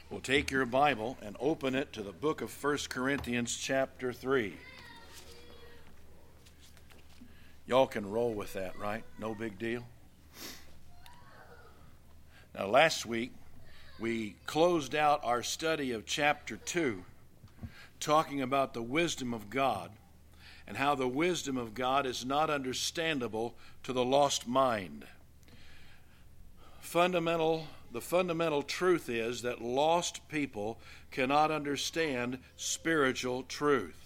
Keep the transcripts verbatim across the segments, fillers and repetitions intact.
Well, take your Bible and open it to the book of First Corinthians chapter three. Y'all can roll with that, right? No big deal. Now, last week, we closed out our study of chapter two, talking about the wisdom of God and how the wisdom of God is not understandable to the lost mind. Fundamental, the fundamental truth is that lost people cannot understand spiritual truth.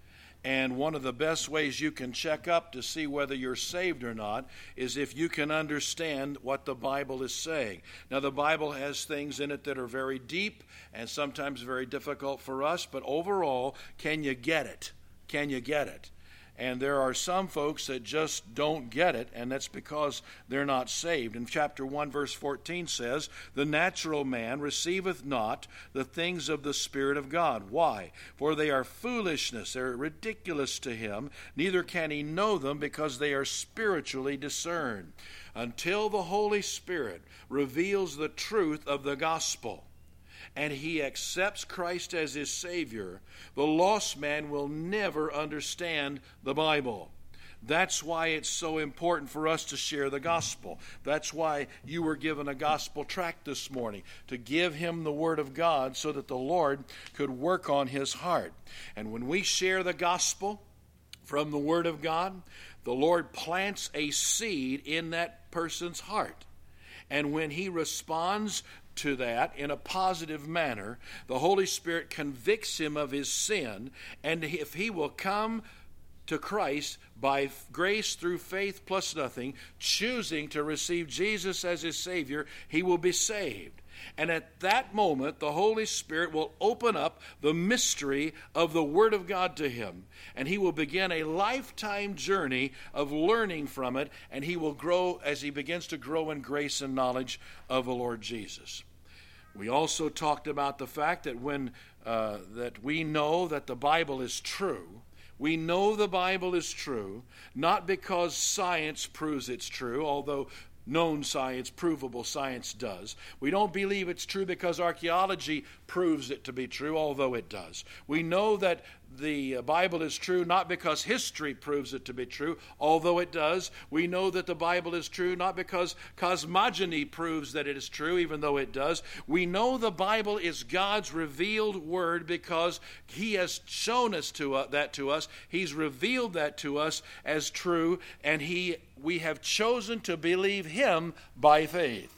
And one of the best ways you can check up to see whether you're saved or not is if you can understand what the Bible is saying. Now, the Bible has things in it that are very deep and sometimes very difficult for us, but overall, can you get it? Can you get it? And there are some folks that just don't get it, and that's because they're not saved. In chapter one, verse fourteen says, "The natural man receiveth not the things of the Spirit of God." Why? "For they are foolishness, they're ridiculous to him, neither can he know them because they are spiritually discerned." Until the Holy Spirit reveals the truth of the gospel, and he accepts Christ as his Savior, the lost man will never understand the Bible. That's why it's so important for us to share the gospel. That's why you were given a gospel tract this morning, to give him the Word of God so that the Lord could work on his heart. And when we share the gospel from the Word of God, the Lord plants a seed in that person's heart. And when he responds to that in a positive manner, the Holy Spirit convicts him of his sin, and if he will come to Christ by grace through faith plus nothing, choosing to receive Jesus as his Savior, he will be saved. And at that moment, the Holy Spirit will open up the mystery of the Word of God to him, and he will begin a lifetime journey of learning from it, and he will grow as he begins to grow in grace and knowledge of the Lord Jesus. We also talked about the fact that when uh, that we know that the Bible is true. We know the Bible is true, not because science proves it's true, although known science, provable science does. We don't believe it's true because archaeology proves it to be true, although it does. We know that the Bible is true not because history proves it to be true, although it does. We know that the Bible is true not because cosmogony proves that it is true, even though it does. We know the Bible is God's revealed Word because he has shown us to uh, that to us. He's revealed that to us as true, and he we have chosen to believe him by faith.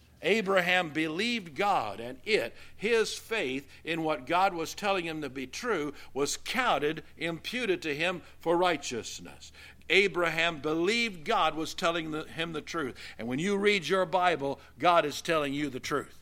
Abraham believed God, and it, his faith in what God was telling him to be true, was counted, imputed to him for righteousness. Abraham believed God was telling the, him the truth. And when you read your Bible, God is telling you the truth.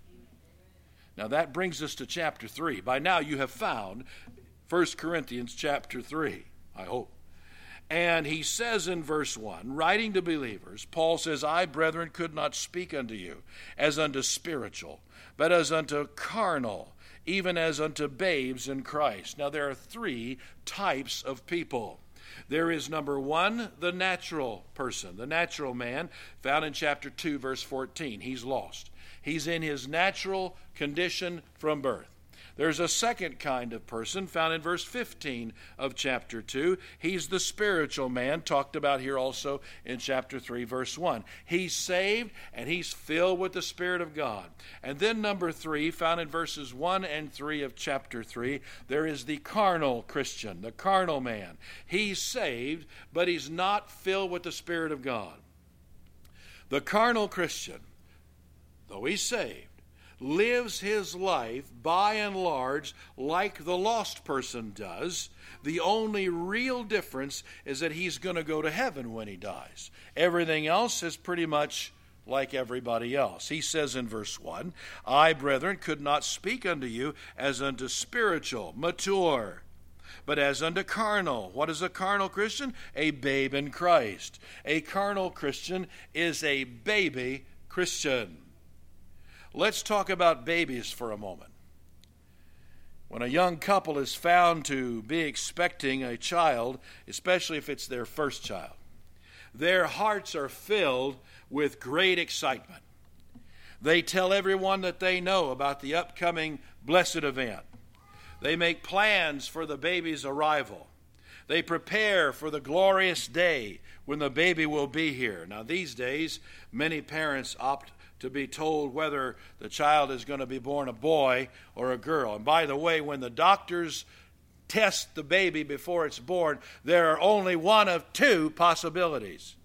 Now that brings us to chapter three. By now you have found First Corinthians chapter three, I hope. And he says in verse one, writing to believers, Paul says, "I, brethren, could not speak unto you as unto spiritual, but as unto carnal, even as unto babes in Christ." Now there are three types of people. There is, number one, the natural person, the natural man, found in chapter two, verse fourteen. He's lost. He's in his natural condition from birth. There's a second kind of person found in verse fifteen of chapter two. He's the spiritual man, talked about here also in chapter three, verse one. He's saved and he's filled with the Spirit of God. And then number three, found in verses one and three of chapter three, there is the carnal Christian, the carnal man. He's saved, but he's not filled with the Spirit of God. The carnal Christian, though he's saved, lives his life by and large like the lost person does. The only real difference is that he's going to go to heaven when he dies. Everything else is pretty much like everybody else. He says in verse one, "I, brethren, could not speak unto you as unto spiritual, mature, but as unto carnal." What is a carnal Christian? A babe in Christ. A carnal Christian is a baby Christian. Let's talk about babies for a moment. When a young couple is found to be expecting a child, especially if it's their first child, their hearts are filled with great excitement. They tell everyone that they know about the upcoming blessed event. They make plans for the baby's arrival. They prepare for the glorious day when the baby will be here. Now, these days, many parents opt to be told whether the child is going to be born a boy or a girl. And by the way, when the doctors test the baby before it's born, there are only one of two possibilities.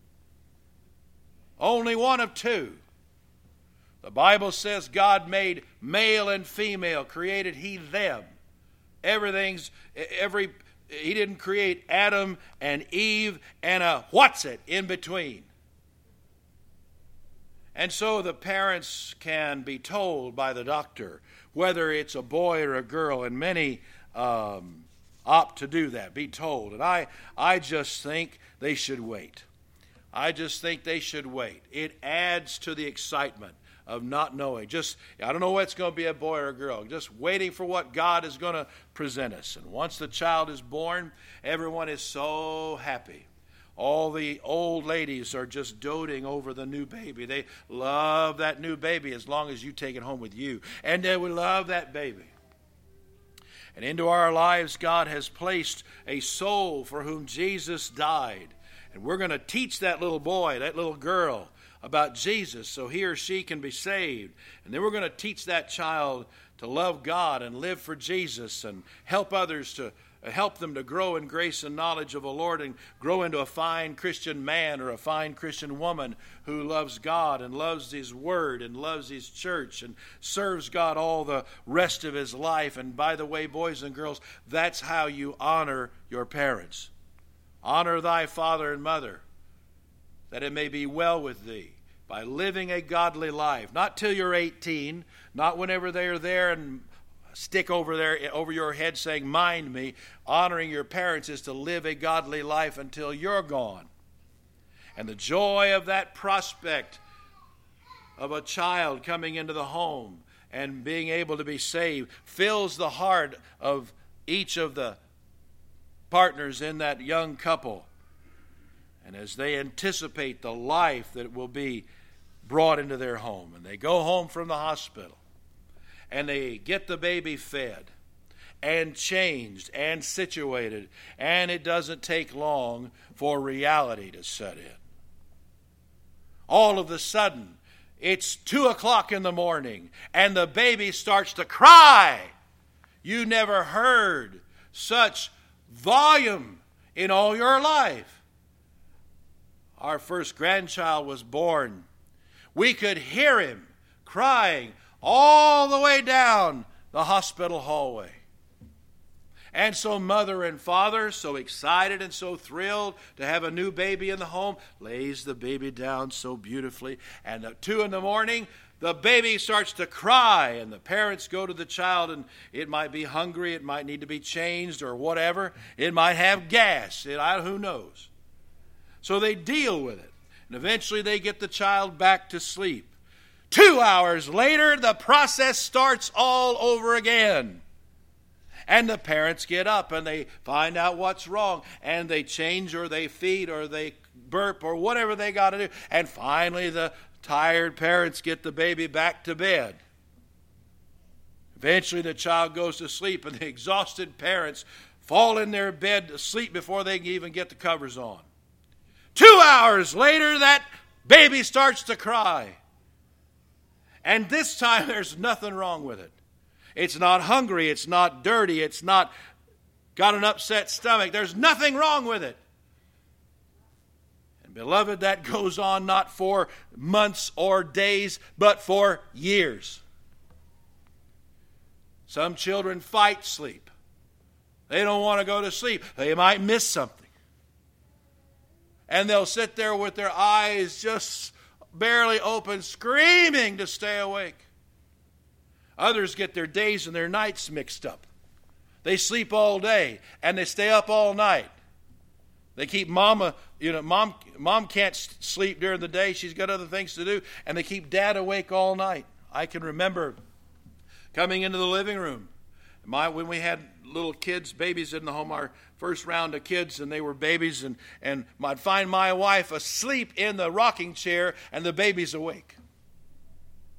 Only one of two. The Bible says God made male and female, created He them. Everything's, every, He didn't create Adam and Eve and a what's it in between. And so the parents can be told by the doctor whether it's a boy or a girl, and many um, opt to do that, be told. And I, I just think they should wait. I just think they should wait. It adds to the excitement of not knowing. Just, I don't know whether it's going to be a boy or a girl. Just waiting for what God is going to present us. And once the child is born, everyone is so happy. All the old ladies are just doting over the new baby. They love that new baby as long as you take it home with you. And they will love that baby. And into our lives, God has placed a soul for whom Jesus died. And we're going to teach that little boy, that little girl, about Jesus so he or she can be saved. And then we're going to teach that child to love God and live for Jesus and help others to help them to grow in grace and knowledge of the Lord and grow into a fine Christian man or a fine Christian woman who loves God and loves His Word and loves His church and serves God all the rest of his life. And by the way, boys and girls, that's how you honor your parents. Honor thy father and mother, that it may be well with thee, by living a godly life. Not till you're eighteen, not whenever they are there and stick over there over your head saying, mind me. Honoring your parents is to live a godly life until you're gone. And the joy of that prospect of a child coming into the home and being able to be saved fills the heart of each of the partners in that young couple. And as they anticipate the life that will be brought into their home, and they go home from the hospital, and they get the baby fed and changed and situated, and it doesn't take long for reality to set in. All of a sudden, it's two o'clock in the morning, and the baby starts to cry. You never heard such volume in all your life. Our first grandchild was born. We could hear him crying all the way down the hospital hallway. And so mother and father, so excited and so thrilled to have a new baby in the home, lays the baby down so beautifully. And at two in the morning, the baby starts to cry, and the parents go to the child, and it might be hungry, it might need to be changed or whatever. It might have gas, it, I, who knows. So they deal with it, and eventually they get the child back to sleep. Two hours later, the process starts all over again. And the parents get up and they find out what's wrong, and they change or they feed or they burp or whatever they got to do. And finally the tired parents get the baby back to bed. Eventually the child goes to sleep, and the exhausted parents fall in their bed to sleep before they can even get the covers on. Two hours later, that baby starts to cry. And this time there's nothing wrong with it. It's not hungry, it's not dirty, it's not got an upset stomach. There's nothing wrong with it. And beloved, that goes on not for months or days, but for years. Some children fight sleep. They don't want to go to sleep. They might miss something. And they'll sit there with their eyes just barely open, screaming to stay awake. Others get their days and their nights mixed up. They sleep all day and they stay up all night. They keep mama, you know, mom, mom can't sleep during the day. She's got other things to do. And they keep dad awake all night. I can remember coming into the living room. My, when we had little kids, babies in the home, our first round of kids, and they were babies, and, and I'd find my wife asleep in the rocking chair and the baby's awake.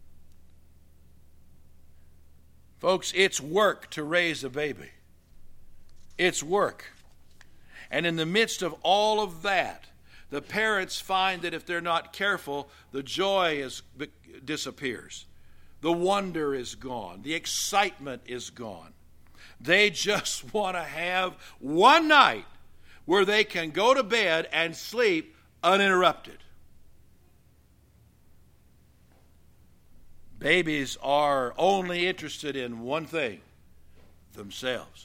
Folks, it's work to raise a baby. It's work. And in the midst of all of that, the parents find that if they're not careful, the joy is, disappears. The wonder is gone. The excitement is gone. They just want to have one night where they can go to bed and sleep uninterrupted. Babies are only interested in one thing, themselves.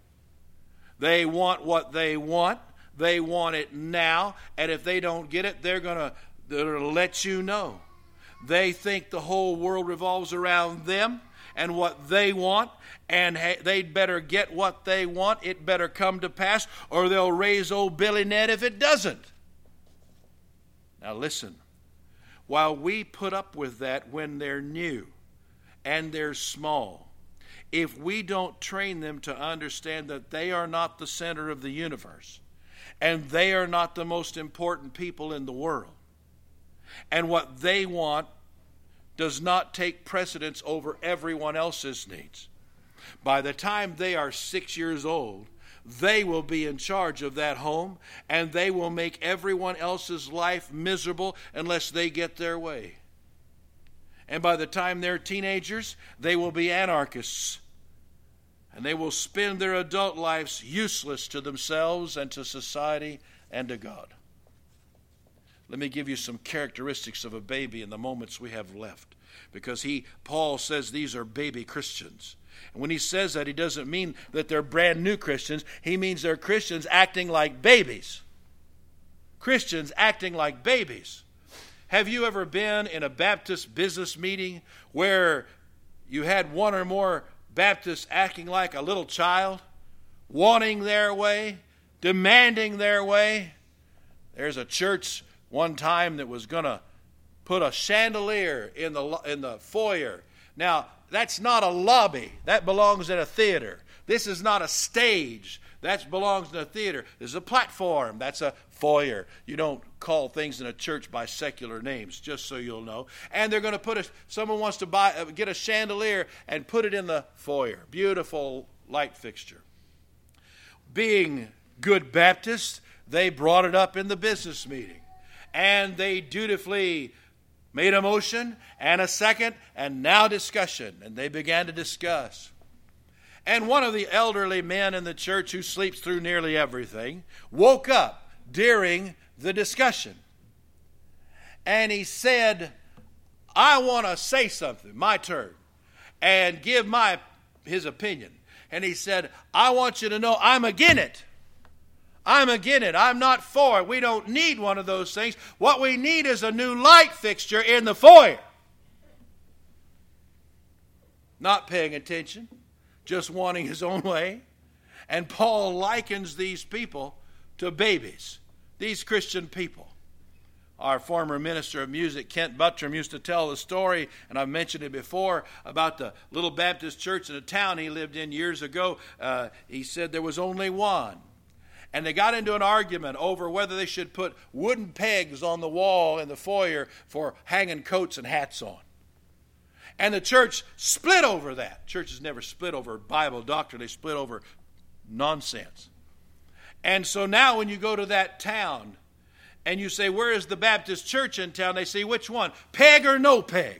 They want what they want. They want it now. And if they don't get it, they're going to they're gonna let you know. They think the whole world revolves around them and what they want. And they'd better get what they want. It better come to pass, or they'll raise old Billy Ned if it doesn't. Now listen. While we put up with that when they're new and they're small, if we don't train them to understand that they are not the center of the universe and they are not the most important people in the world, and what they want does not take precedence over everyone else's needs, by the time they are six years old, they will be in charge of that home, and they will make everyone else's life miserable unless they get their way. And by the time they're teenagers, they will be anarchists, and they will spend their adult lives useless to themselves and to society and to God. Let me give you some characteristics of a baby in the moments we have left, because he, Paul says these are baby Christians. And when he says that, he doesn't mean that they're brand new Christians. He means they're Christians acting like babies. Christians acting like babies. Have you ever been in a Baptist business meeting where you had one or more Baptists acting like a little child, wanting their way, demanding their way? There's a church one time that was going to put a chandelier in the in the foyer. Now, that's not a lobby. That belongs in a theater. This is not a stage. That belongs in a theater. This is a platform. That's a foyer. You don't call things in a church by secular names, just so you'll know. And they're going to put a, someone wants to buy, get a chandelier and put it in the foyer. Beautiful light fixture. Being good Baptists, they brought it up in the business meeting. And they dutifully made a motion and a second and now discussion. And they began to discuss. And one of the elderly men in the church who sleeps through nearly everything woke up during the discussion. And he said, I want to say something, my turn, and give my his opinion. And he said, I want you to know I'm against it. I'm against it. I'm not for it. We don't need one of those things. What we need is a new light fixture in the foyer. Not paying attention, just wanting his own way. And Paul likens these people to babies, these Christian people. Our former minister of music, Kent Buttram, used to tell the story, and I've mentioned it before, about the little Baptist church in a town he lived in years ago. Uh, he said there was only one. And they got into an argument over whether they should put wooden pegs on the wall in the foyer for hanging coats and hats on. And the church split over that. Churches never split over Bible doctrine. They split over nonsense. And so now when you go to that town and you say, where is the Baptist church in town? They say, which one? Peg or no peg?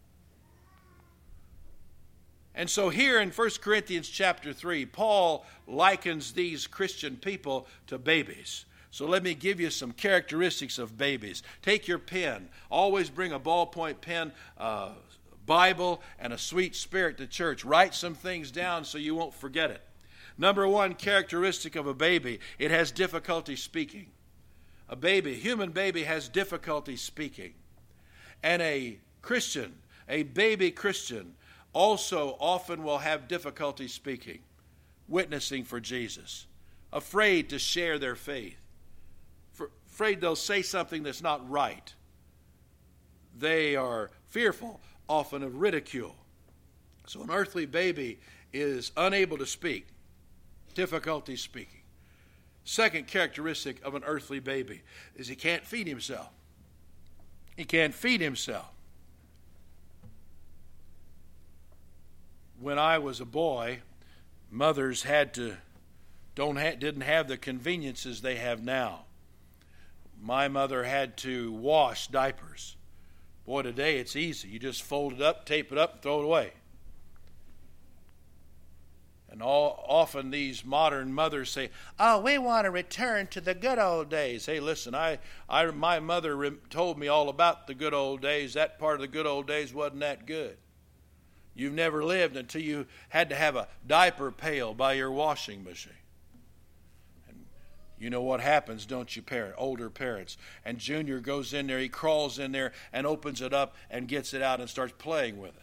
And so here in First Corinthians chapter three, Paul likens these Christian people to babies. So let me give you some characteristics of babies. Take your pen. Always bring a ballpoint pen, uh, Bible, and a sweet spirit to church. Write some things down so you won't forget it. Number one characteristic of a baby, it has difficulty speaking. A baby, a human baby has difficulty speaking. And a Christian, a baby Christian, also often will have difficulty speaking, witnessing for Jesus, afraid to share their faith, afraid they'll say something that's not right. They are fearful often of ridicule. So an earthly baby is unable to speak, difficulty speaking. Second characteristic of an earthly baby is he can't feed himself. He can't feed himself. when I was a boy, mothers had to don't ha- didn't have the conveniences they have now. My mother had to wash diapers. Boy, today it's easy. You just fold it up, tape it up, and throw it away. And all, often these modern mothers say, "Oh, we want to return to the good old days." Hey, listen, I, I, my mother re- told me all about the good old days. That part of the good old days wasn't that good. You've never lived until you had to have a diaper pail by your washing machine. And you know what happens, don't you, parent, older parents? And Junior goes in there, he crawls in there and opens it up and gets it out and starts playing with it.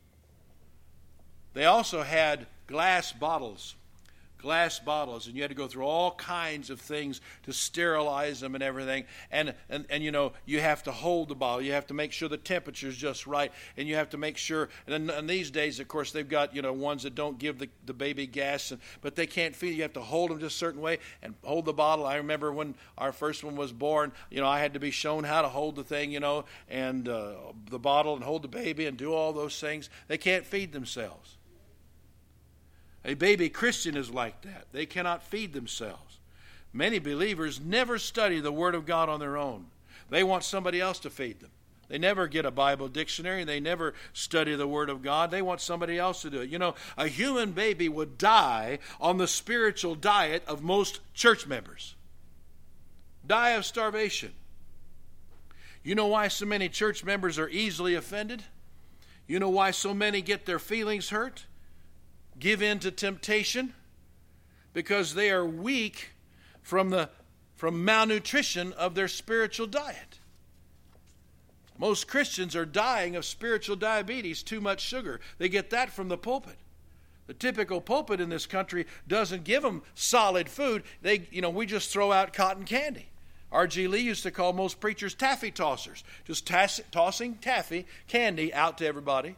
They also had glass bottles, glass bottles, and you had to go through all kinds of things to sterilize them and everything. And, and, and you know, you have to hold the bottle. You have to make sure the temperature is just right, and you have to make sure. And, and these days, of course, they've got, you know, ones that don't give the, the baby gas, and, but they can't feed. You have to hold them just a certain way and hold the bottle. I remember when our first one was born, you know, I had to be shown how to hold the thing, you know, and uh, the bottle and hold the baby and do all those things. They can't feed themselves. A baby Christian is like that. They cannot feed themselves. Many believers never study the Word of God on their own. They want somebody else to feed them. They never get a Bible dictionary. They never study the Word of God. They want somebody else to do it. You know, a human baby would die on the spiritual diet of most church members. Die of starvation. You know why so many church members are easily offended? You know why so many get their feelings hurt? Give in to temptation? Because they are weak from the from malnutrition of their spiritual diet. Most Christians are dying of spiritual diabetes, too much sugar. They get that from the pulpit. The typical pulpit in this country doesn't give them solid food. They, you know, we just throw out cotton candy. R G Lee used to call most preachers taffy tossers, just tass- tossing taffy candy out to everybody.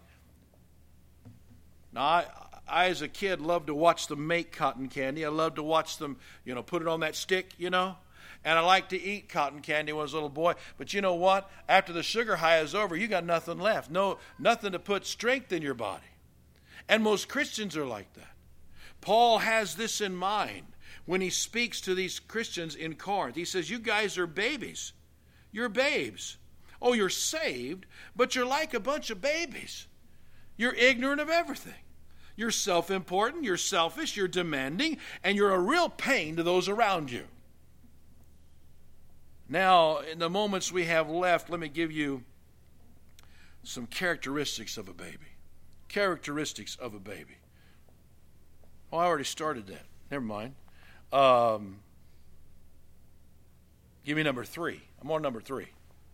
Now, I, I, as a kid, loved to watch them make cotton candy. I loved to watch them, you know, put it on that stick, you know. And I liked to eat cotton candy when I was a little boy. But you know what? After the sugar high is over, you got nothing left. No, nothing to put strength in your body. And most Christians are like that. Paul has this in mind when he speaks to these Christians in Corinth. He says, you guys are babies. You're babes. Oh, you're saved, but you're like a bunch of babies. You're ignorant of everything. You're self-important, you're selfish, you're demanding, and you're a real pain to those around you. Now, in the moments we have left, let me give you some characteristics of a baby. Characteristics of a baby. Oh, I already started that. Never mind. Um, give me number three. I'm on number three.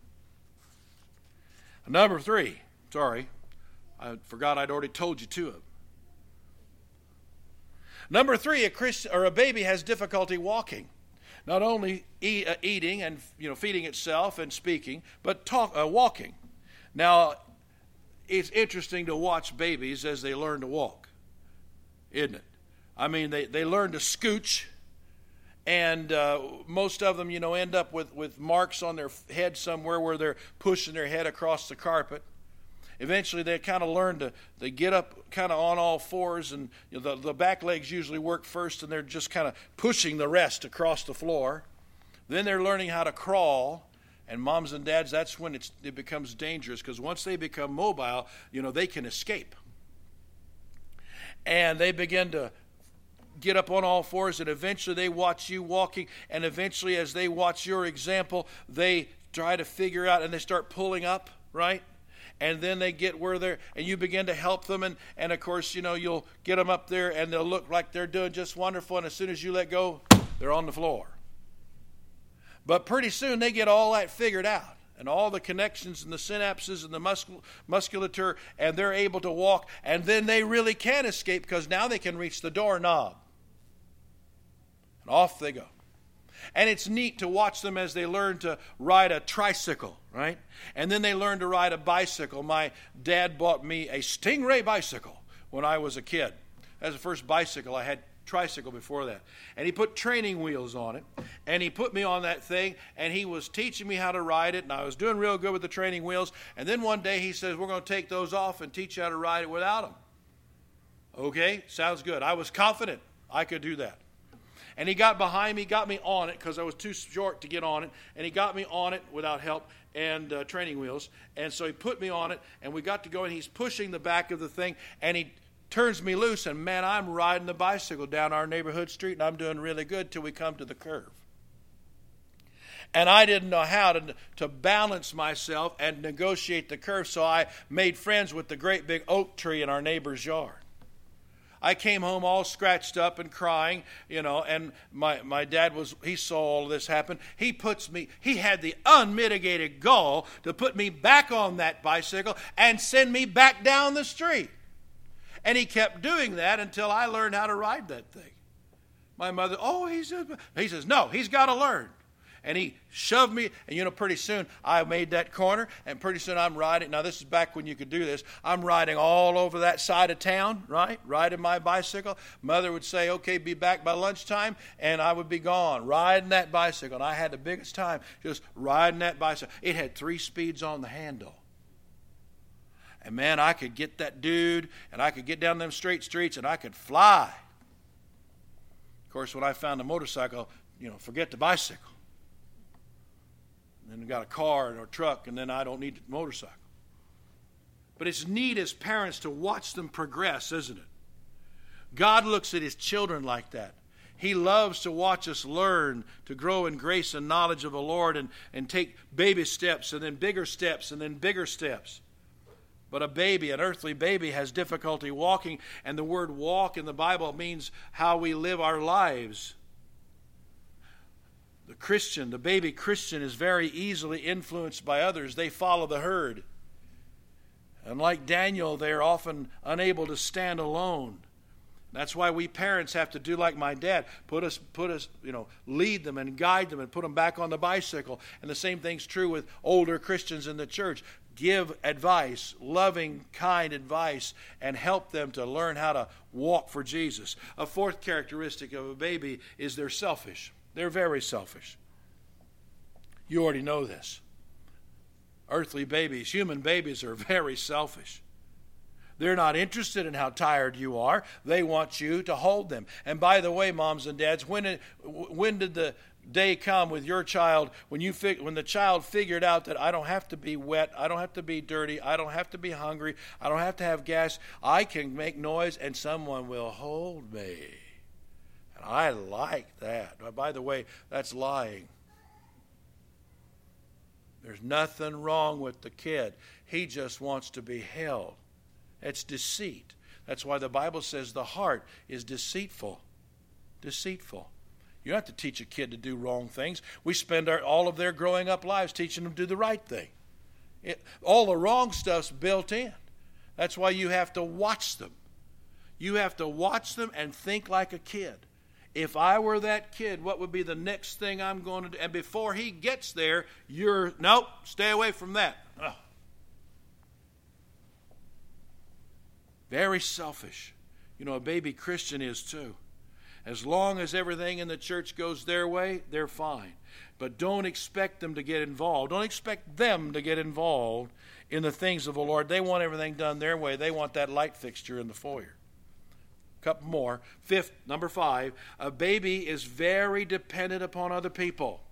Number three. Sorry. I forgot I'd already told you two of them. Number three, a Christ, or a baby has difficulty walking. Not only e- uh, eating and, you know, feeding itself and speaking, but talk, uh, walking. Now, it's interesting to watch babies as they learn to walk, isn't it? I mean, they, they learn to scooch, and uh, most of them, you know, end up with, with marks on their head somewhere where they're pushing their head across the carpet. Eventually, they kind of learn to they get up kind of on all fours, and you know, the, the back legs usually work first, and they're just kind of pushing the rest across the floor. Then they're learning how to crawl, and moms and dads, that's when it's, it becomes dangerous, because once they become mobile, you know, they can escape. And they begin to get up on all fours, and eventually they watch you walking, and eventually as they watch your example, they try to figure out, and they start pulling up, right? And then they get where they're, and you begin to help them, and, and of course, you know, you'll get them up there, and they'll look like they're doing just wonderful, and as soon as you let go, they're on the floor. But pretty soon, they get all that figured out, and all the connections and the synapses and the muscul- musculature, and they're able to walk, and then they really can escape, because now they can reach the doorknob. And off they go. And it's neat to watch them as they learn to ride a tricycle, right? And then they learn to ride a bicycle. My dad bought me a Stingray bicycle when I was a kid. That was the first bicycle. I had tricycle before that. And he put training wheels on it. And he put me on that thing, and he was teaching me how to ride it, and I was doing real good with the training wheels. And then one day he says, we're going to take those off and teach you how to ride it without them. Okay, sounds good. I was confident I could do that. And he got behind me, got me on it because I was too short to get on it. And he got me on it without help and uh, training wheels. And so he put me on it, and we got to go, and he's pushing the back of the thing, and he turns me loose. And, man, I'm riding the bicycle down our neighborhood street, and I'm doing really good till we come to the curve. And I didn't know how to, to balance myself and negotiate the curve, so I made friends with the great big oak tree in our neighbor's yard. I came home all scratched up and crying, you know, and my, my dad was, he saw all of this happen. He puts me, he had the unmitigated gall to put me back on that bicycle and send me back down the street. And he kept doing that until I learned how to ride that thing. My mother, oh, he says, he says, no, he's got to learn. And he shoved me, and you know, pretty soon I made that corner, and pretty soon I'm riding. Now, this is back when you could do this. I'm riding all over that side of town, right? Riding my bicycle. Mother would say, okay, be back by lunchtime, and I would be gone, riding that bicycle. And I had the biggest time just riding that bicycle. It had three speeds on the handle. And, man, I could get that dude, and I could get down them straight streets, and I could fly. Of course, when I found a motorcycle, you know, forget the bicycle. And got a car or a truck, and then I don't need a motorcycle. But it's neat as parents to watch them progress, isn't it? God looks at his children like that. He loves to watch us learn to grow in grace and knowledge of the Lord and, and take baby steps and then bigger steps and then bigger steps. But a baby, an earthly baby, has difficulty walking, and the word walk in the Bible means how we live our lives. The Christian, the baby Christian, is very easily influenced by others. They follow the herd. And like Daniel, they're often unable to stand alone. That's why we parents have to do like my dad. Put us, put us, you know, lead them and guide them and put them back on the bicycle. And the same thing's true with older Christians in the church. Give advice, loving, kind advice, and help them to learn how to walk for Jesus. A fourth characteristic of a baby is they're selfish. They're very selfish. You already know this. Earthly babies, human babies are very selfish. They're not interested in how tired you are. They want you to hold them. And by the way, moms and dads, when when did the day come with your child when you when the child figured out that I don't have to be wet, I don't have to be dirty, I don't have to be hungry, I don't have to have gas, I can make noise and someone will hold me. I like that. By the way, that's lying. There's nothing wrong with the kid. He just wants to be held. It's deceit. That's why the Bible says the heart is deceitful. Deceitful. You don't have to teach a kid to do wrong things. We spend our, all of their growing up lives teaching them to do the right thing. It, all the wrong stuff's built in. That's why you have to watch them. You have to watch them and think like a kid. If I were that kid, what would be the next thing I'm going to do? And before he gets there, you're, nope, stay away from that. Oh. Very selfish. You know, a baby Christian is too. As long as everything in the church goes their way, they're fine. But don't expect them to get involved. Don't expect them to get involved in the things of the Lord. They want everything done their way. They want that light fixture in the foyer. Couple more. Fifth, number five, a baby is very dependent upon other people.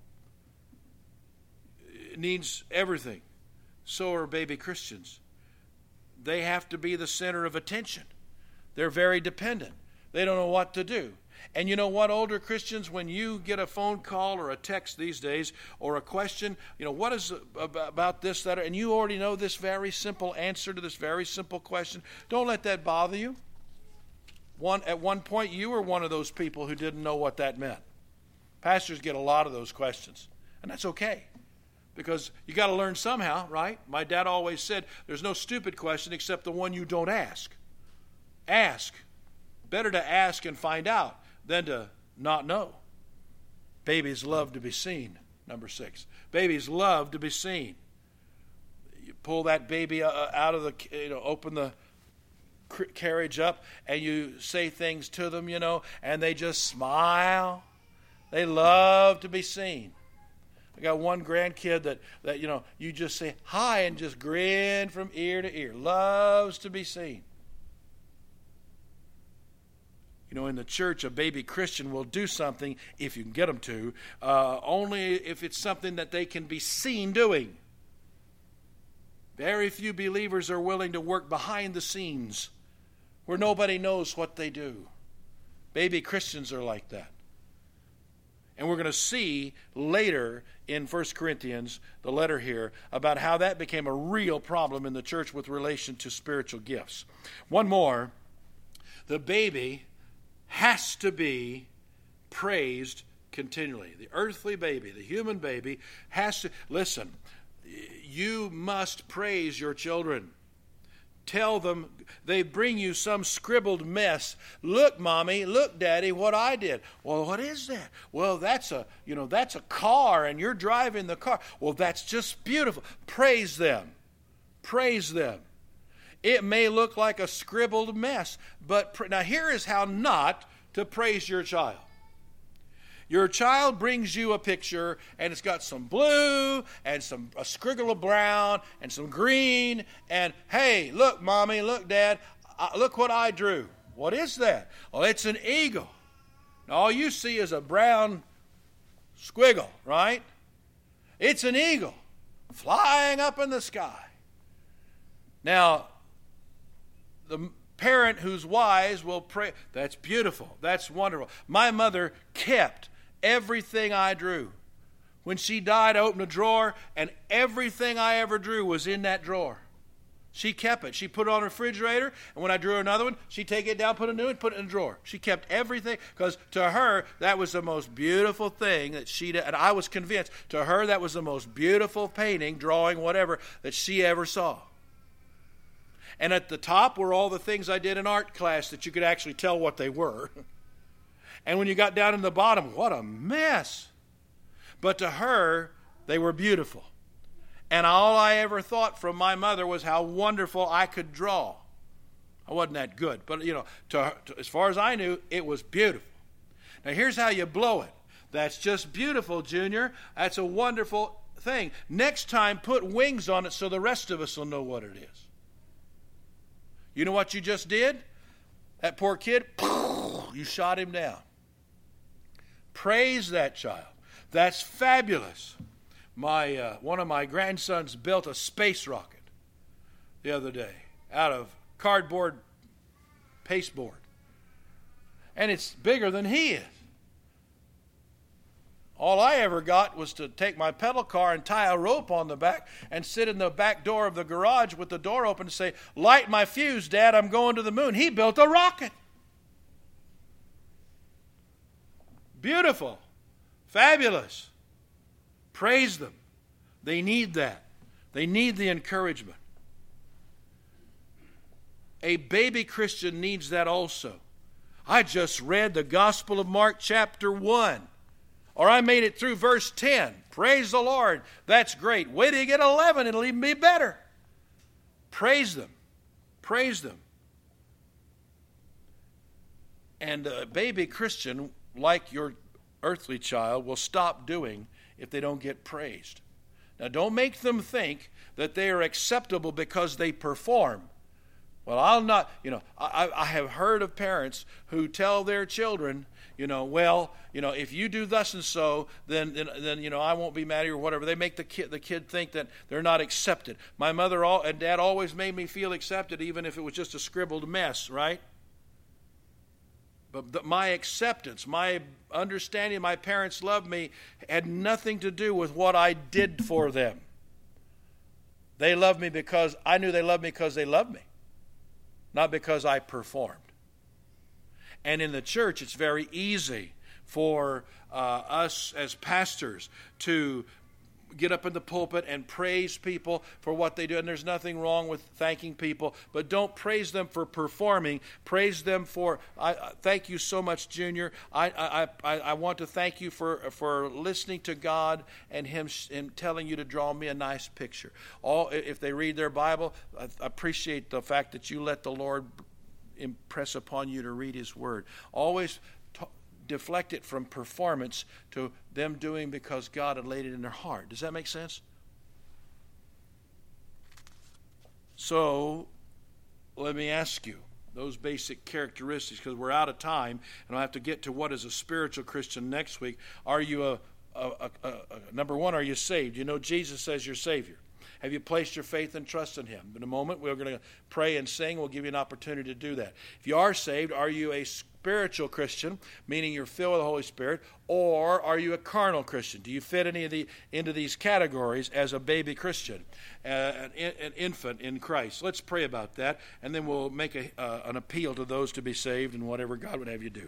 It needs everything. So are baby Christians. They have to be the center of attention. They're very dependent. They don't know what to do. And you know what, older Christians, when you get a phone call or a text these days or a question, you know, what is about this, that, and you already know this very simple answer to this very simple question, don't let that bother you. One, at one point, you were one of those people who didn't know what that meant. Pastors get a lot of those questions, and that's okay, because you got to learn somehow, right? My dad always said, there's no stupid question except the one you don't ask. Ask. Better to ask and find out than to not know. Babies love to be seen, number six. Babies love to be seen. You pull that baby out of the, you know, open the carriage up and you say things to them, you know, and they just smile. They love to be seen. I got one grandkid that, that you know, you just say hi and just grin from ear to ear. Loves to be seen. You know, in the church, a baby Christian will do something, if you can get them to, uh, only if it's something that they can be seen doing. Very few believers are willing to work behind the scenes where nobody knows what they do. Baby Christians are like that. And we're going to see later in First Corinthians, the letter here, about how that became a real problem in the church with relation to spiritual gifts. One more, the baby has to be praised continually. The earthly baby, the human baby, has to, listen, you must praise your children. Tell them, they bring you some scribbled mess. Look, Mommy, look, Daddy, what I did. Well, what is that? Well, that's a, you know, that's a car and you're driving the car. Well, that's just beautiful. Praise them. Praise them. It may look like a scribbled mess, but pra- now here is how not to praise your child. Your child brings you a picture, and it's got some blue, and some a scriggle of brown, and some green, and hey, look, Mommy, look, Dad, uh, look what I drew. What is that? Well, it's an eagle. Now, all you see is a brown squiggle, right? It's an eagle flying up in the sky. Now, the parent who's wise will pray. That's beautiful. That's wonderful. My mother kept everything I drew. When she died, I opened a drawer, and everything I ever drew was in that drawer. She kept it. She put it on the refrigerator, and when I drew another one, she'd take it down, put a new one, put it in a drawer. She kept everything, because to her, that was the most beautiful thing that she did. And I was convinced, to her, that was the most beautiful painting, drawing, whatever, that she ever saw. And at the top were all the things I did in art class that you could actually tell what they were. And when you got down in the bottom, what a mess. But to her, they were beautiful. And all I ever thought from my mother was how wonderful I could draw. I wasn't that good, but you know, to, to, as far as I knew, it was beautiful. Now here's how you blow it. That's just beautiful, Junior. That's a wonderful thing. Next time, put wings on it so the rest of us will know what it is. You know what you just did? That poor kid, you shot him down. Praise that child. That's fabulous. My uh, one of my grandsons built a space rocket the other day out of cardboard pasteboard. And it's bigger than he is. All I ever got was to take my pedal car and tie a rope on the back and sit in the back door of the garage with the door open and say, light my fuse, Dad, I'm going to the moon. He built a rocket. Beautiful. Fabulous. Praise them. They need that. They need the encouragement. A baby Christian needs that also. I just read the Gospel of Mark chapter one. Or I made it through verse ten. Praise the Lord. That's great. Wait till you get eleven. It'll even be better. Praise them. Praise them. And a baby Christian, like your earthly child, will stop doing if they don't get praised. Now, don't make them think that they are acceptable because they perform. Well, I'll not, you know, I, I have heard of parents who tell their children, you know, well, you know, if you do thus and so, then, then, then you know, I won't be mad at you or whatever. They make the kid, the kid think that they're not accepted. My mother all, and Dad always made me feel accepted, even if it was just a scribbled mess, right? But the, my acceptance, my understanding my parents loved me had nothing to do with what I did for them. They loved me because, I knew they loved me because they loved me, not because I performed. And in the church, it's very easy for uh, us as pastors to get up in the pulpit and praise people for what they do. And there's nothing wrong with thanking people, but don't praise them for performing. Praise them for, I, I thank you so much, Junior. I, I, I, I want to thank you for, for listening to God and him, him telling you to draw me a nice picture. All, if they read their Bible, I appreciate the fact that you let the Lord impress upon you to read his word. Always t- deflect it from performance to them doing because God had laid it in their heart. Does that make sense? So, let me ask you, those basic characteristics, because we're out of time, and I'll have to get to what is a spiritual Christian next week. Are you a, a, a, a, a number one, are you saved? You know, Jesus says you're Savior. Have you placed your faith and trust in him? In a moment, we're going to pray and sing. We'll give you an opportunity to do that. If you are saved, are you a spiritual Christian, meaning you're filled with the Holy Spirit, or are you a carnal Christian? Do you fit any of the into these categories as a baby Christian, uh, an, an infant in Christ? Let's pray about that, and then we'll make a, uh, an appeal to those to be saved and whatever God would have you do.